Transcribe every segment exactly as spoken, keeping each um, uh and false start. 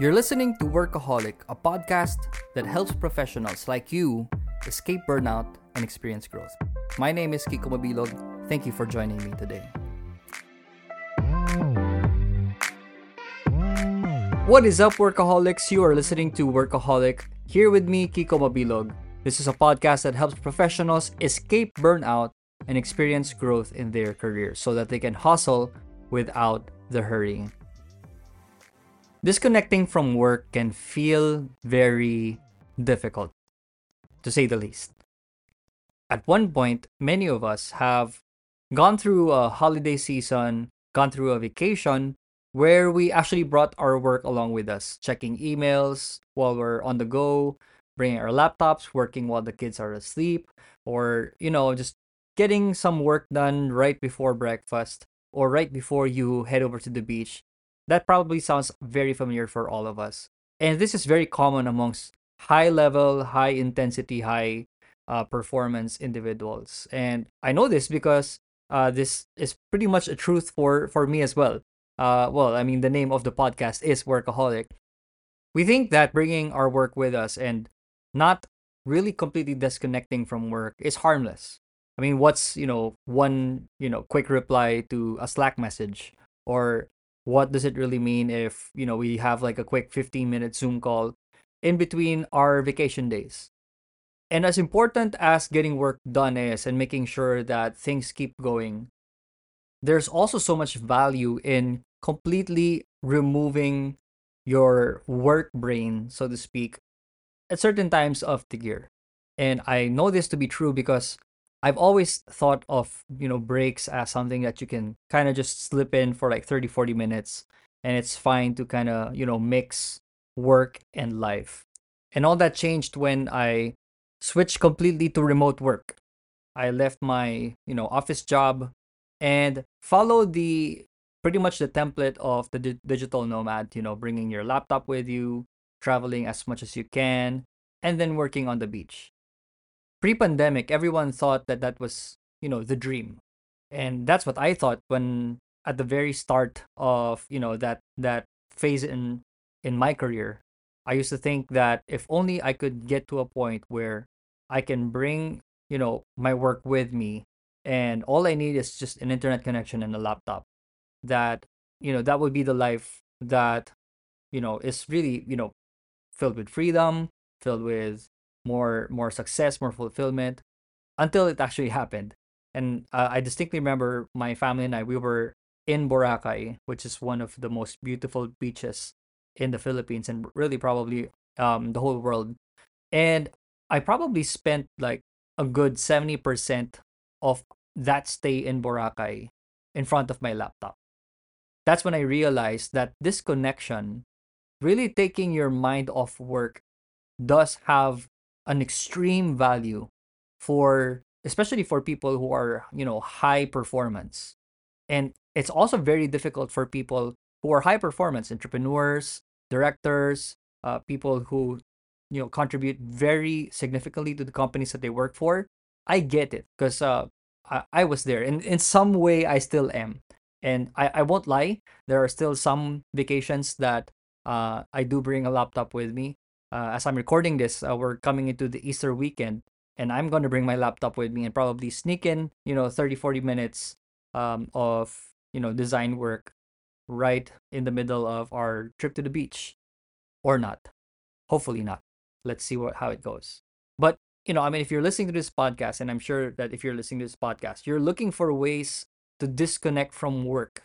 You're listening to Workaholic, a podcast that helps professionals like you escape burnout and experience growth. My name is Kiko Mabilog. Thank you for joining me today. What is up, Workaholics? You are listening to Workaholic. Here with me, Kiko Mabilog. This is a podcast that helps professionals escape burnout and experience growth in their career so that they can hustle without the hurrying. Disconnecting from work can feel very difficult, to say the least. At one point, many of us have gone through a holiday season, gone through a vacation, where we actually brought our work along with us, checking emails while we're on the go, bringing our laptops, working while the kids are asleep, or, you know, just getting some work done right before breakfast or right before you head over to the beach. That probably sounds very familiar for all of us. And this is very common amongst high level, high intensity, high uh, performance individuals. And I know this because uh, this is pretty much a truth for, for me as well. Uh, well, I mean, the name of the podcast is Workaholic. We think that bringing our work with us and not really completely disconnecting from work is harmless. I mean, what's, you know, one, you know, quick reply to a Slack message? Or what does it really mean if, you know, we have like a quick fifteen minute Zoom call in between our vacation days? And as important as getting work done is and making sure that things keep going, there's also so much value in completely removing your work brain, so to speak, at certain times of the year. And I know this to be true because I've always thought of, you know, breaks as something that you can kind of just slip in for like thirty, forty minutes. And it's fine to kind of, you know, mix work and life. And all that changed when I switched completely to remote work. I left my, you know, office job and followed the pretty much the template of the di- digital nomad, you know, bringing your laptop with you, traveling as much as you can, and then working on the beach. Pre-pandemic, everyone thought that that was, you know, the dream. And that's what I thought when at the very start of, you know, that that phase in in my career. I used to think that if only I could get to a point where I can bring, you know, my work with me and all I need is just an internet connection and a laptop, that, you know, that would be the life that, you know, is really, you know, filled with freedom, filled with more more success, more fulfillment, until it actually happened. And uh, I distinctly remember my family and I, we were in Boracay, which is one of the most beautiful beaches in the Philippines and really probably um the whole world. And I probably spent like a good seventy percent of that stay in Boracay in front of my laptop. That's when I realized that this connection, really taking your mind off work, does have an extreme value for, especially for people who are, you know, high performance. And it's also very difficult for people who are high performance entrepreneurs, directors, uh, people who, you know, contribute very significantly to the companies that they work for. I get it because uh, I, I was there, and in some way I still am. And I, I won't lie, there are still some vacations that uh, I do bring a laptop with me. Uh, as I'm recording this, uh, we're coming into the Easter weekend, and I'm going to bring my laptop with me and probably sneak in, you know, thirty, forty minutes um, of, you know, design work right in the middle of our trip to the beach. Or not. Hopefully not. Let's see what how it goes. But, you know, I mean, if you're listening to this podcast, and I'm sure that if you're listening to this podcast, you're looking for ways to disconnect from work.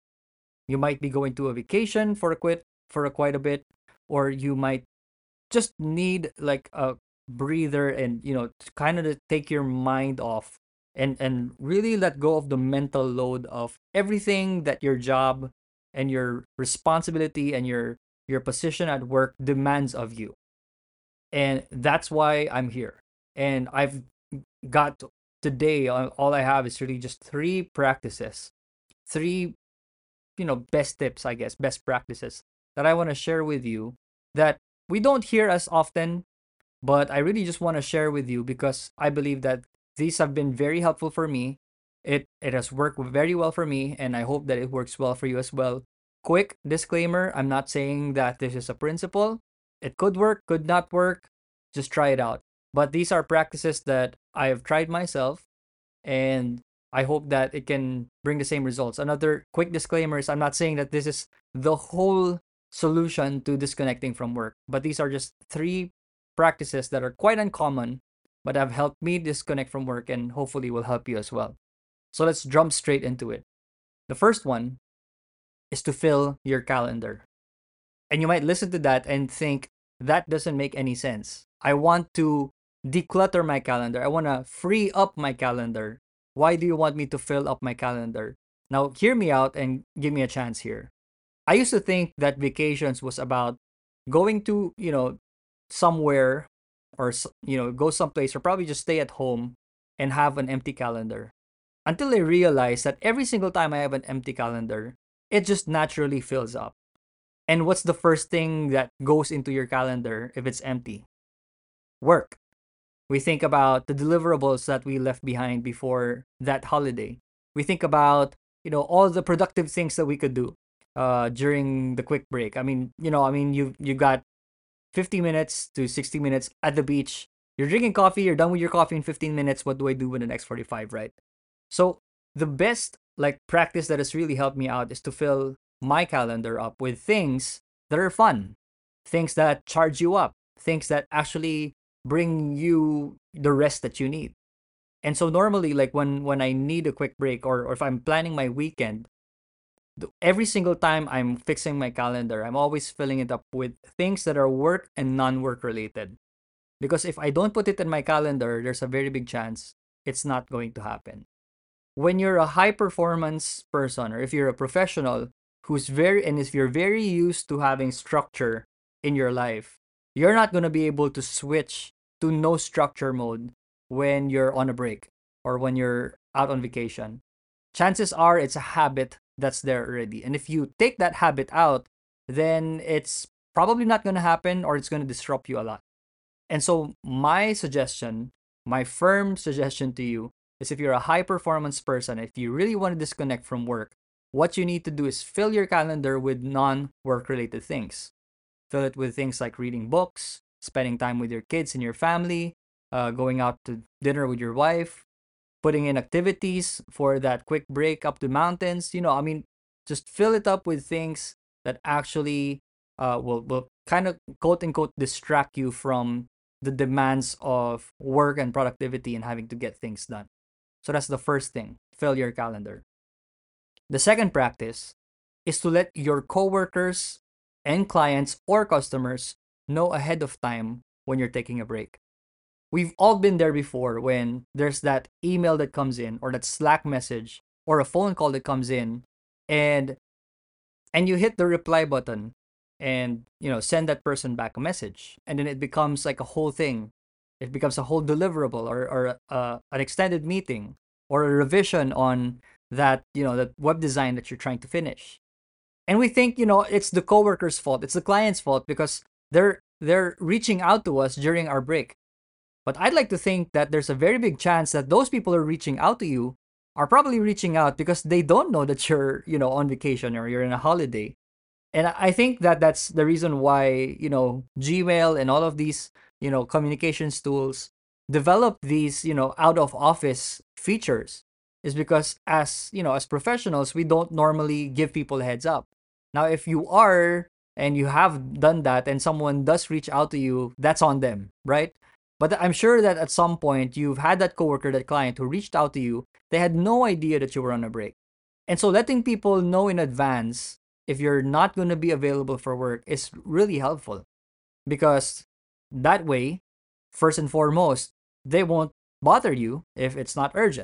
You might be going to a vacation for a quit for a quite a bit, or you might just need like a breather and, you know, to kind of take your mind off and and really let go of the mental load of everything that your job and your responsibility and your your position at work demands of you. And that's why I'm here. And I've got today, uh, all I have is really just three practices, three, you know, best tips, I guess, best practices that I want to share with you that we don't hear as often, but I really just want to share with you because I believe that these have been very helpful for me. It it has worked very well for me, and I hope that it works well for you as well. quick disclaimer, I'm not saying that this is a principle. It could work, could not work. Just try it out. But these are practices that I have tried myself, and I hope that it can bring the same results. Another quick disclaimer is I'm not saying that this is the whole solution to disconnecting from work, but these are just three practices that are quite uncommon, but have helped me disconnect from work and hopefully will help you as well. So let's jump straight into it. The first one is to fill your calendar. And you might listen to that and think that doesn't make any sense. I want to declutter my calendar. I want to free up my calendar. Why do you want me to fill up my calendar? Now, hear me out and give me a chance here. I used to think that vacations was about going to, you know, somewhere or, you know, go someplace or probably just stay at home and have an empty calendar. Until I realized that every single time I have an empty calendar, it just naturally fills up. And what's the first thing that goes into your calendar if it's empty? Work. We think about the deliverables that we left behind before that holiday. We think about, you know, all the productive things that we could do uh, during the quick break. I mean, you know, I mean, you you got fifty minutes to sixty minutes at the beach. You're drinking coffee, you're done with your coffee in fifteen minutes. What do I do in the next forty-five, right? So the best like practice that has really helped me out is to fill my calendar up with things that are fun, things that charge you up, things that actually bring you the rest that you need. And so normally like when when I need a quick break, or, or if I'm planning my weekend, every single time I'm fixing my calendar, I'm always filling it up with things that are work and non-work related. Because if I don't put it in my calendar, there's a very big chance it's not going to happen. When you're a high performance person, or if you're a professional who's very, and if you're very used to having structure in your life, you're not going to be able to switch to no structure mode when you're on a break or when you're out on vacation. Chances are it's a habit that's there already. And if you take that habit out, then it's probably not going to happen, or it's going to disrupt you a lot. And so, my suggestion, my firm suggestion to you is, if you're a high performance person, if you really want to disconnect from work, what you need to do is fill your calendar with non work related things. Fill it with things like reading books, spending time with your kids and your family, uh, going out to dinner with your wife, putting in activities for that quick break up the mountains. You know, I mean, just fill it up with things that actually uh, will, will kind of quote unquote distract you from the demands of work and productivity and having to get things done. So that's the first thing, fill your calendar. The second practice is to let your coworkers and clients or customers know ahead of time when you're taking a break. We've all been there before when there's that email that comes in, or that Slack message, or a phone call that comes in, and and you hit the reply button and, you know, send that person back a message, and then it becomes like a whole thing. It becomes a whole deliverable, or or uh, an extended meeting, or a revision on that, you know, that web design that you're trying to finish. And we think, you know, it's the coworker's fault, it's the client's fault, because they're they're reaching out to us during our break. But I'd like to think that there's a very big chance that those people who are reaching out to you are probably reaching out because they don't know that you're, you know, on vacation or you're in a holiday. And I think that that's the reason why, you know, Gmail and all of these, you know, communications tools develop these, you know, out of office features, is because, as, you know, as professionals, we don't normally give people a heads up. Now, if you are, and you have done that, and someone does reach out to you, that's on them, right? But I'm sure that at some point you've had that coworker, that client who reached out to you. They had no idea that you were on a break. And so letting people know in advance if you're not going to be available for work is really helpful, because that way, first and foremost, they won't bother you if it's not urgent.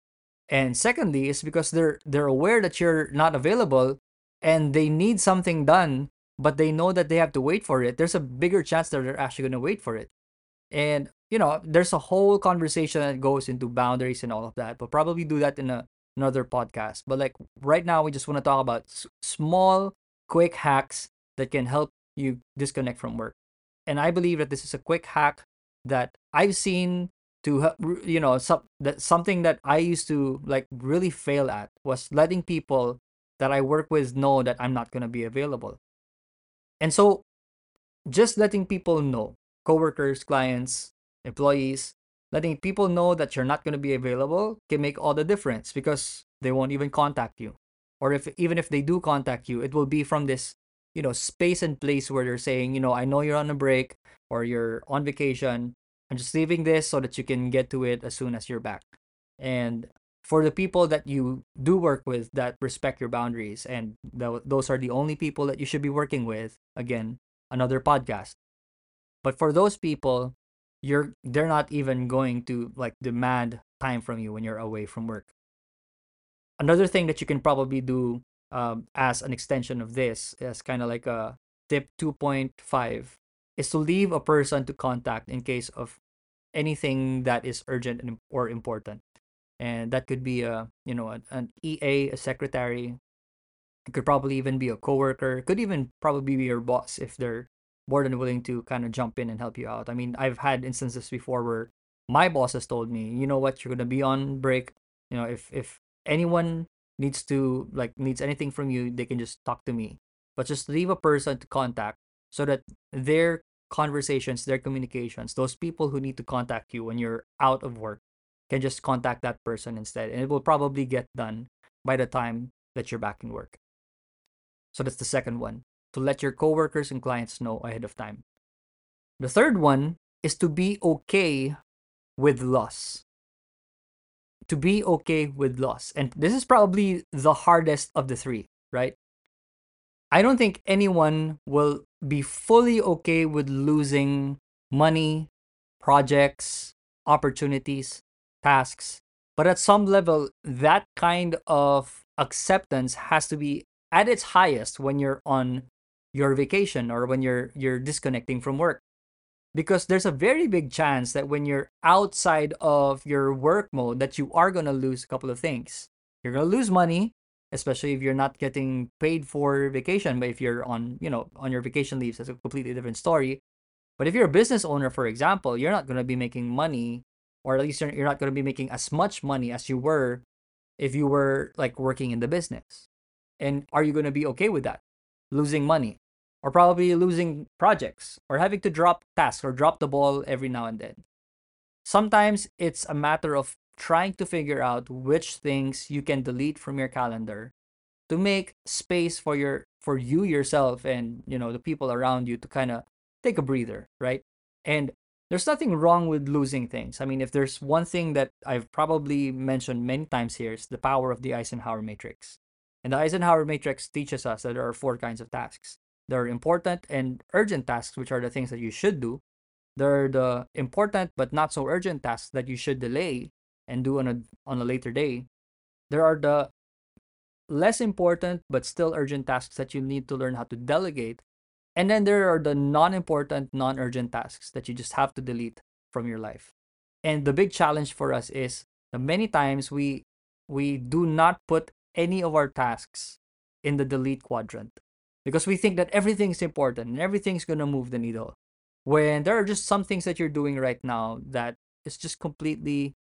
And secondly, is because they're they're aware that you're not available and they need something done, but they know that they have to wait for it. There's a bigger chance that they're actually going to wait for it. And, you know, there's a whole conversation that goes into boundaries and all of that. We'll probably do that in a, another podcast. But like right now, we just want to talk about s- small, quick hacks that can help you disconnect from work. And I believe that this is a quick hack that I've seen to, help, you know, some, that something that I used to like really fail at was letting people that I work with know that I'm not going to be available. And so just letting people know, coworkers, clients, employees, letting people know that you're not going to be available can make all the difference because they won't even contact you. Or if even if they do contact you, it will be from this, you know, space and place where they're saying, you know, I know you're on a break or you're on vacation. I'm just leaving this so that you can get to it as soon as you're back. And for the people that you do work with that respect your boundaries, and th- those are the only people that you should be working with, again, another podcast. But for those people, you're they're not even going to like demand time from you when you're away from work. Another thing that you can probably do um, as an extension of this, as kind of like a tip two point five, is to leave a person to contact in case of anything that is urgent and, or important. And that could be a, you know, an, an E A, a secretary. It could probably even be a coworker. It could even probably be your boss if they're more than willing to kind of jump in and help you out. I mean, I've had instances before where my boss has told me, you know what, you're gonna be on break. You know, if if anyone needs to like needs anything from you, they can just talk to me. But just leave a person to contact so that their conversations, their communications, those people who need to contact you when you're out of work can just contact that person instead. And it will probably get done by the time that you're back in work. So that's the second one, to let your coworkers and clients know ahead of time. The third one is to be okay with loss. To be okay with loss. And this is probably the hardest of the three, right? I don't think anyone will be fully okay with losing money, projects, opportunities, tasks. But at some level, that kind of acceptance has to be at its highest when you're on your vacation or when you're you're disconnecting from work. Because there's a very big chance that when you're outside of your work mode that you are going to lose a couple of things. You're going to lose money, especially if you're not getting paid for vacation. But if you're on, you know, on your vacation leaves, that's a completely different story. But if you're a business owner, for example, you're not going to be making money, or at least you're, you're not going to be making as much money as you were if you were like working in the business. And are you going to be okay with that? Losing money, or probably losing projects, or having to drop tasks or drop the ball every now and then. Sometimes it's a matter of trying to figure out which things you can delete from your calendar to make space for your for you yourself and you know the people around you to kind of take a breather, right? And there's nothing wrong with losing things. I mean, if there's one thing that I've probably mentioned many times here, it's the power of the Eisenhower matrix. And the Eisenhower matrix teaches us that there are four kinds of tasks. There are important and urgent tasks, which are the things that you should do. There are the important but not so urgent tasks that you should delay and do on a on a later day. There are the less important but still urgent tasks that you need to learn how to delegate. And then there are the non important, non urgent tasks that you just have to delete from your life. And the big challenge for us is that many times we we do not put any of our tasks in the delete quadrant because we think that everything's important and everything's going to move the needle. When there are just some things that you're doing right now that is just completely,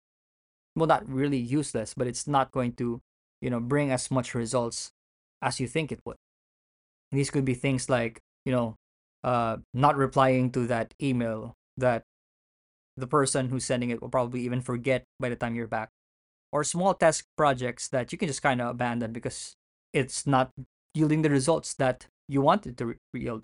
well, not really useless, but it's not going to, you know, bring as much results as you think it would. These could be things like, you know, uh, not replying to that email that the person who's sending it will probably even forget by the time you're back, or small task projects that you can just kind of abandon because it's not yielding the results that you wanted to yield.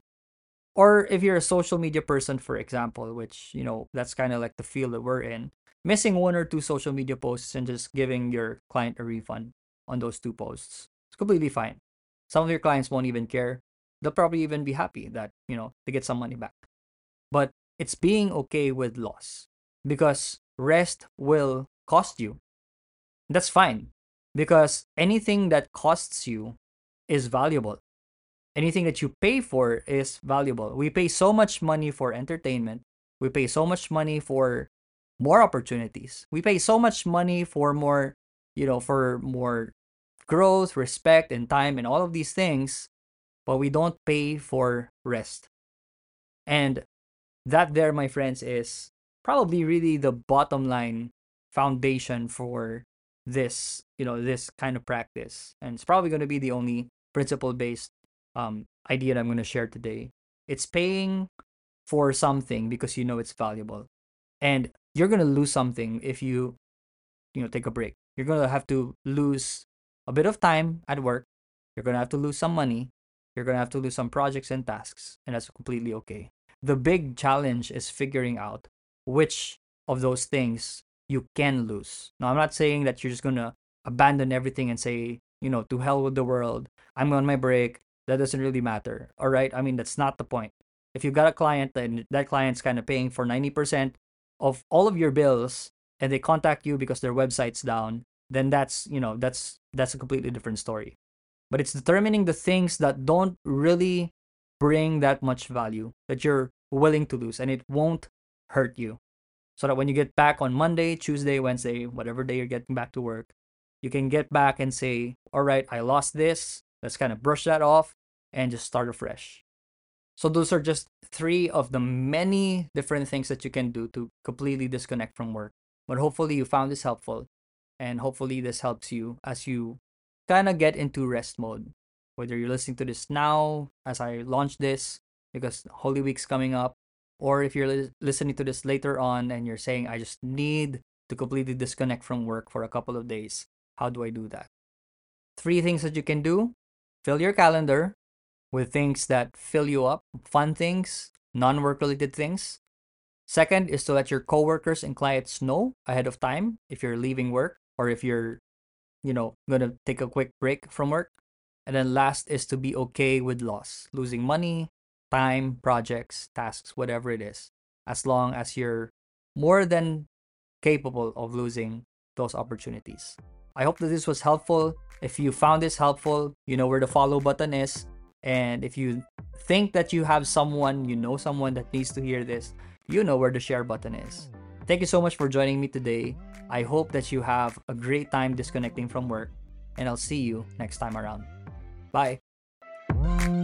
Or if you're a social media person, for example, which, you know, that's kind of like the field that we're in, missing one or two social media posts and just giving your client a refund on those two posts. It's completely fine. Some of your clients won't even care. They'll probably even be happy that, you know, they get some money back. But it's being okay with loss because rest will cost you. That's fine because anything that costs you is valuable. Anything that you pay for is valuable. We pay so much money for entertainment. We pay so much money for more opportunities. We pay so much money for more, you know, for more growth, respect, and time, and all of these things, but we don't pay for rest. And that, there, my friends, is probably really the bottom line foundation for this, you know, this kind of practice. And it's probably going to be the only principle based um, idea that I'm going to share today. It's paying for something because you know it's valuable. And you're going to lose something if you, you know, take a break. You're going to have to lose a bit of time at work. You're going to have to lose some money. You're going to have to lose some projects and tasks. And that's completely okay. The big challenge is figuring out which of those things you can lose. Now, I'm not saying that you're just going to abandon everything and say, you know, to hell with the world. I'm on my break. That doesn't really matter. All right. I mean, that's not the point. If you've got a client and that client's kind of paying for ninety percent of all of your bills and they contact you because their website's down, then that's, you know, that's that's a completely different story. But it's determining the things that don't really bring that much value that you're willing to lose and it won't hurt you. So that when you get back on Monday, Tuesday, Wednesday, whatever day you're getting back to work, you can get back and say, all right, I lost this. Let's kind of brush that off and just start afresh. So those are just three of the many different things that you can do to completely disconnect from work. But hopefully you found this helpful, and hopefully this helps you as you kind of get into rest mode. Whether you're listening to this now as I launch this because Holy Week's coming up, or if you're li- listening to this later on and you're saying, I just need to completely disconnect from work for a couple of days. How do I do that? Three things that you can do: fill your calendar with things that fill you up, fun things, non-work related things. Second is to let your coworkers and clients know ahead of time if you're leaving work or if you're, you know, going to take a quick break from work. And then last is to be okay with loss, losing money, time, projects, tasks, whatever it is, as long as you're more than capable of losing those opportunities. I hope that this was helpful. If you found this helpful, you know where the follow button is. And if you think that you have someone, you know someone that needs to hear this, you know where the share button is. Thank you so much for joining me today. I hope that you have a great time disconnecting from work, and I'll see you next time around. Bye.